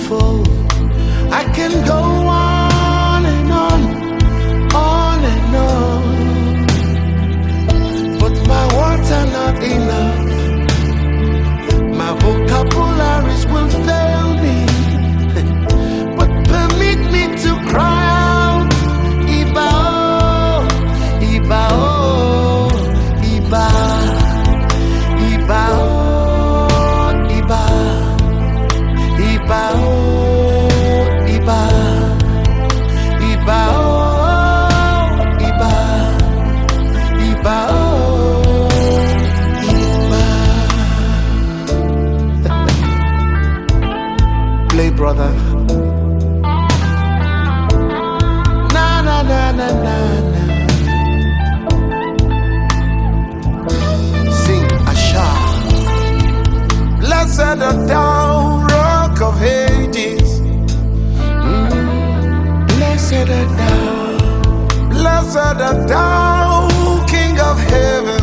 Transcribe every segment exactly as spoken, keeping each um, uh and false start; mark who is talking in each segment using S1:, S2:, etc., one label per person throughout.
S1: beautiful. I can go on and on, on and on, but my words are not enough. My vocabularies will fail me, but permit me to cry out, Iba, oh, Iba, oh, Iba, Iba, oh, Iba, Iba, oh, Iba, Iba, oh, Iba, Iba, oh, Iba. Play, brother. Na na na na na na. Sing Asha. Blessed art thou, Rock of Ages. Mm. Blessed art thou. Blessed art thou, King of Heaven.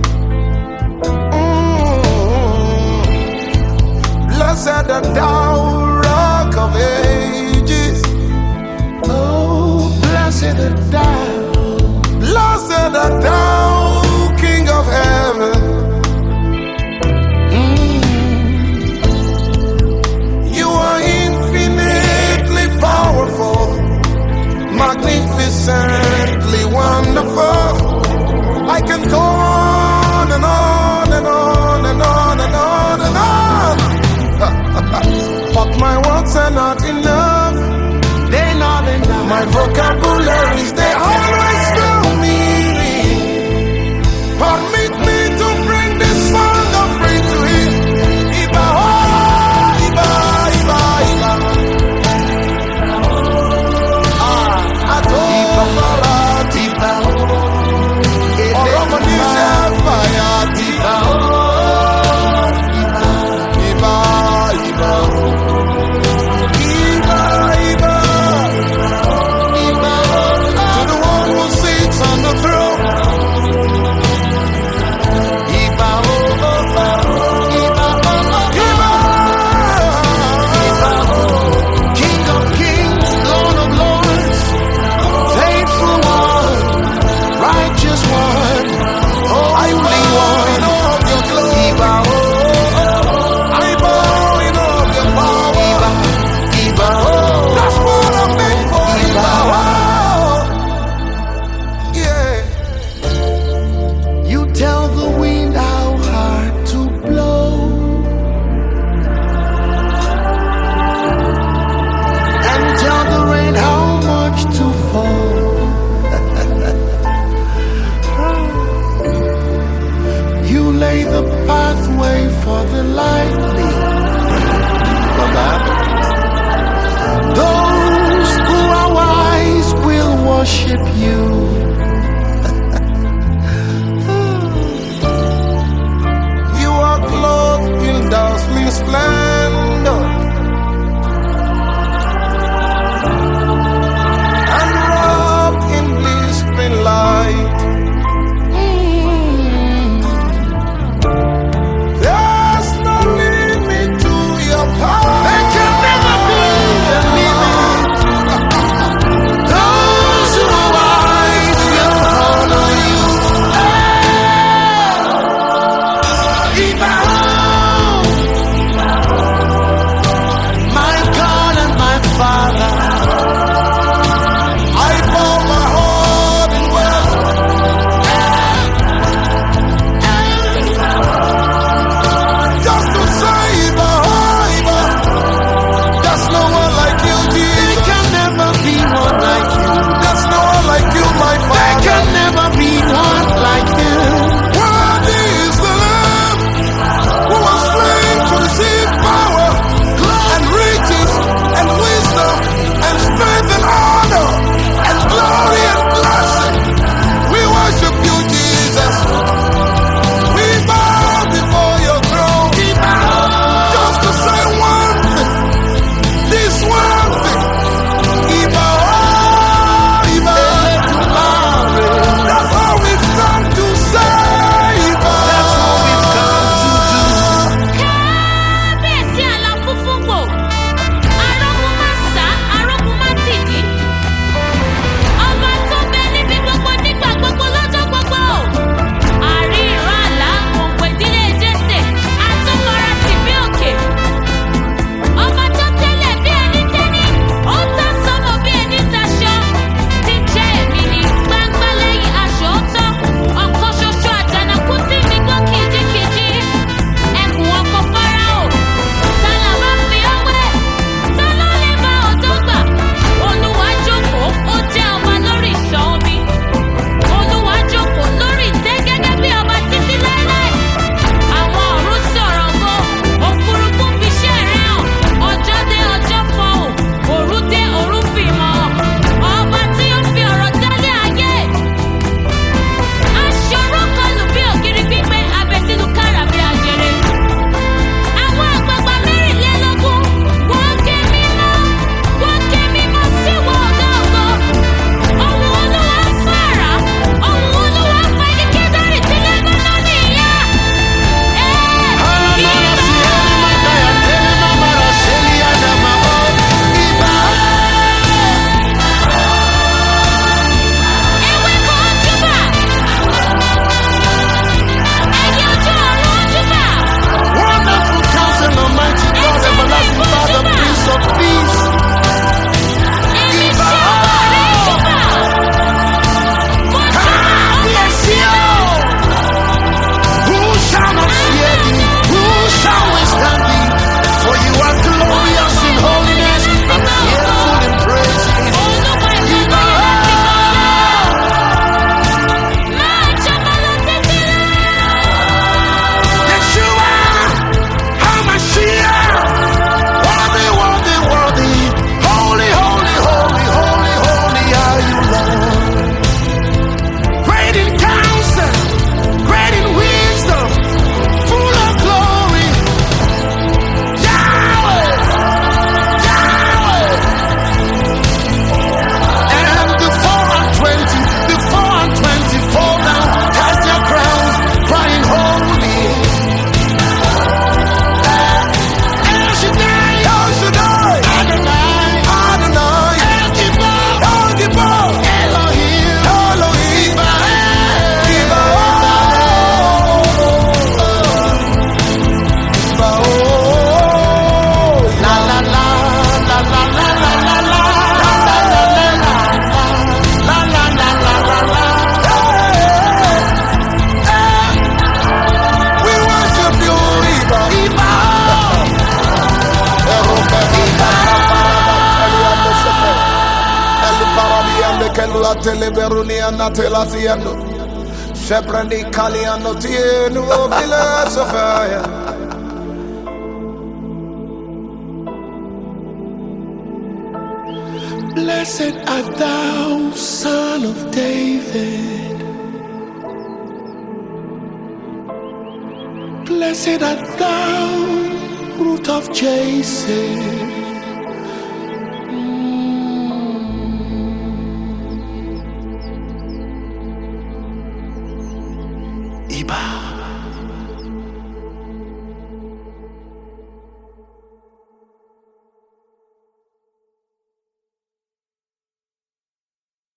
S1: Mm. Blessed art thou, Rock of Ages. Oh, blessed art thou. Blessed art thou, King of Heaven. You are infinitely powerful, magnificently wonderful. I can go on and on and on and on and on and on. But my words are not enough. They're not enough. My vocabularies, they always fail me. Permit me to bring this song of praise to Him. Iba, oh, Iba, Iba, Iba. Ah, Iba, Iba, oh, Romanisha, Fire, Iba, Iba, Iba, Iba, Iba, Iba, Iba, to the one who sits on the throne. Iba, oh, oh, oh, Iba, oh, oh, Iba, Iba, oh, King of kings, Lord of lords, faithful one, righteous one, holy one. Iba, oh, I bow in all of your power. Iba, Iba, oh, that's what I'm made for. Iba, oh, yeah. You tell the wind how hard to blow, and tell the rain how much to fall. You lay the pathway for the lightning. Those who are wise will worship you. You are clothed in dazzling splendor and wrapped in blistering light. Mm. There's no limit to your power. There can never be a limit. Those who are wise la teleberuni anatela tiendo. Sheprandi kaliano tienu obile sofia. Blessed art thou, Son of David. Blessed art thou, Root of Jesse. Mm. Iba.